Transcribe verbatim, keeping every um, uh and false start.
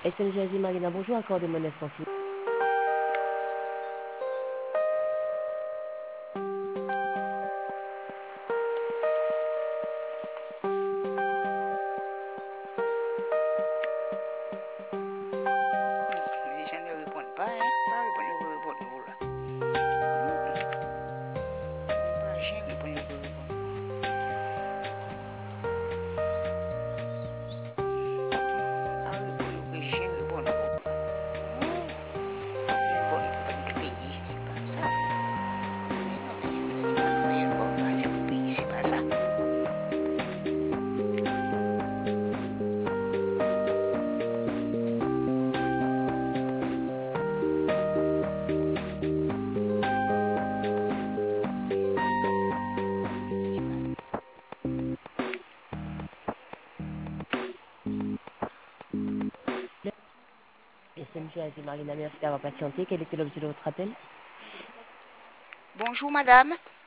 S M J Asie Marina, bonjour, accordez-moi un instant, s'il vous plaît. ดิฉันเออผลไปป้าผลเออผลดูละป้าเช่นผลเออผลป้าผลเออเช่นผลผลเป็นปีสิภาษาไม่บอกว่าจะปีสิภาษา S M J Asie Marina, merci d'avoir patienté. Quel était l'objet de votre appel? Bonjour madame.